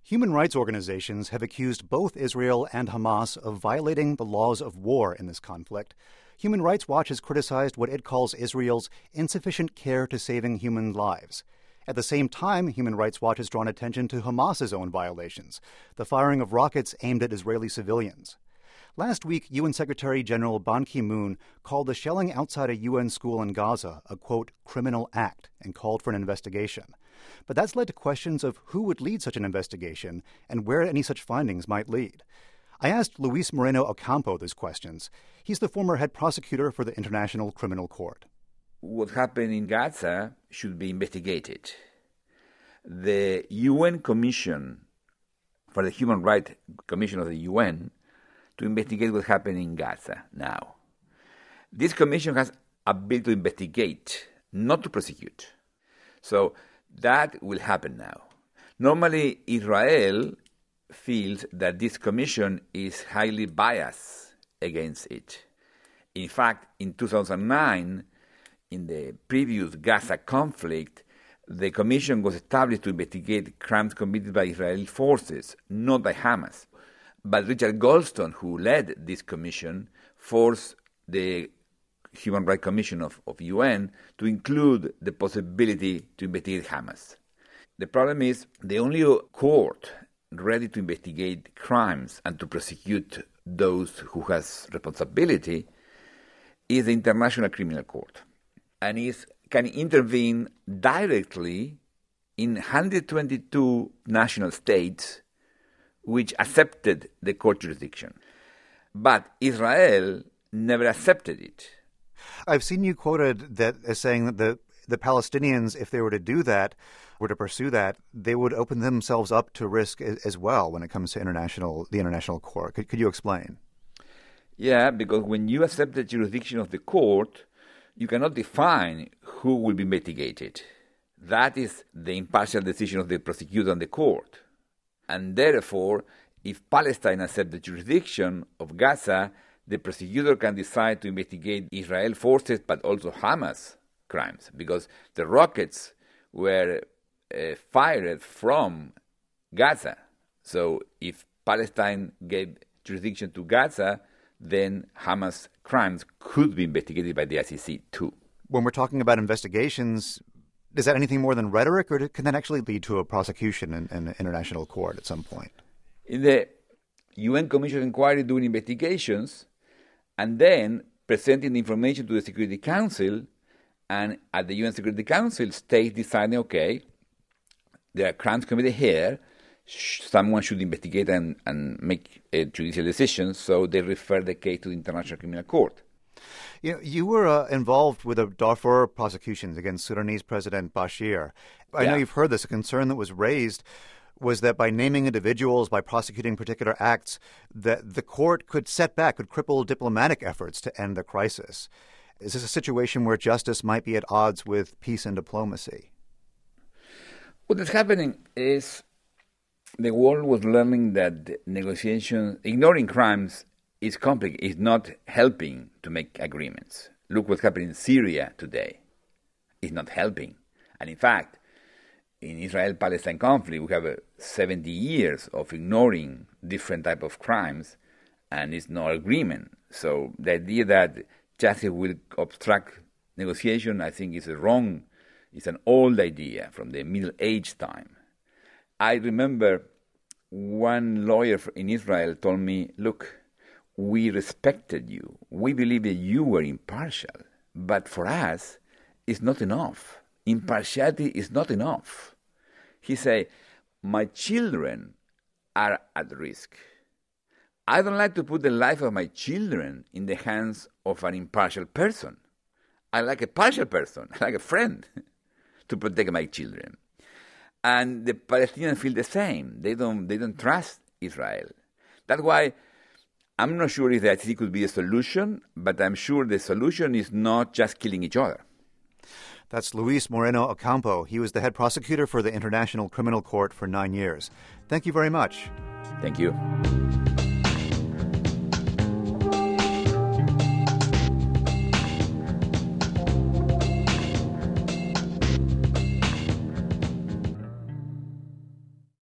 Human rights organizations have accused both Israel and Hamas of violating the laws of war in this conflict. Human Rights Watch has criticized what it calls Israel's insufficient care to saving human lives. At the same time, Human Rights Watch has drawn attention to Hamas's own violations, the firing of rockets aimed at Israeli civilians. Last week, UN Secretary General Ban Ki-moon called the shelling outside a UN school in Gaza a, quote, criminal act and called for an investigation. But that's led to questions of who would lead such an investigation and where any such findings might lead. I asked Luis Moreno Ocampo those questions. He's the former head prosecutor for the International Criminal Court. What happened in Gaza should be investigated. The UN Commission for the Human Rights Commission of the UN to investigate what happened in Gaza now. This commission has ability to investigate, not to prosecute. So that will happen now. Normally, Israel feels that this commission is highly biased against it. In fact, in 2009, in the previous Gaza conflict, the commission was established to investigate crimes committed by Israeli forces, not by Hamas. But Richard Goldstone, who led this commission, forced the Human Rights Commission of UN to include the possibility to investigate Hamas. The problem is the only court ready to investigate crimes and to prosecute those who has responsibility is the International Criminal Court. And it can intervene directly in 122 national states which accepted the court jurisdiction. But Israel never accepted it. I've seen you quoted as saying that the Palestinians, if they were to do that, were to pursue that, they would open themselves up to risk as well when it comes to the international court. Could you explain? Yeah, because when you accept the jurisdiction of the court, you cannot define who will be investigated. That is the impartial decision of the prosecutor and the court. And therefore, if Palestine accepts the jurisdiction of Gaza, the prosecutor can decide to investigate Israel forces, but also Hamas crimes, because the rockets were fired from Gaza. So if Palestine gave jurisdiction to Gaza, then Hamas crimes could be investigated by the ICC too. When we're talking about investigations, is that anything more than rhetoric, or can that actually lead to a prosecution in an international court at some point? In the UN Commission of Inquiry doing investigations and then presenting the information to the Security Council, and at the UN Security Council, states deciding, okay, there are crimes committed here, someone should investigate and make a judicial decision, so they refer the case to the International Criminal Court. You were involved with the Darfur prosecutions against Sudanese President Bashir. I know you've heard this. A concern that was raised was that by naming individuals, by prosecuting particular acts, that the court could cripple diplomatic efforts to end the crisis. Is this a situation where justice might be at odds with peace and diplomacy? What is happening is the world was learning that negotiations, ignoring crimes, is complicated, is not helping to make agreements. Look what's happening in Syria today. It's not helping. And in fact, in Israel-Palestine conflict, we have 70 years of ignoring different type of crimes, and it's no agreement. So the idea that justice will obstruct negotiation, I think, is wrong. It's an old idea from the Middle Age time. I remember one lawyer in Israel told me, look, we respected you. We believe that you were impartial. But for us, it's not enough. Impartiality is not enough. He said, my children are at risk. I don't like to put the life of my children in the hands of an impartial person. I like a partial person, I like a friend, to protect my children. And the Palestinians feel the same. They don't trust Israel. That's why I'm not sure if the ICC could be a solution, but I'm sure the solution is not just killing each other. That's Luis Moreno Ocampo. He was the head prosecutor for the International Criminal Court for 9 years. Thank you very much. Thank you.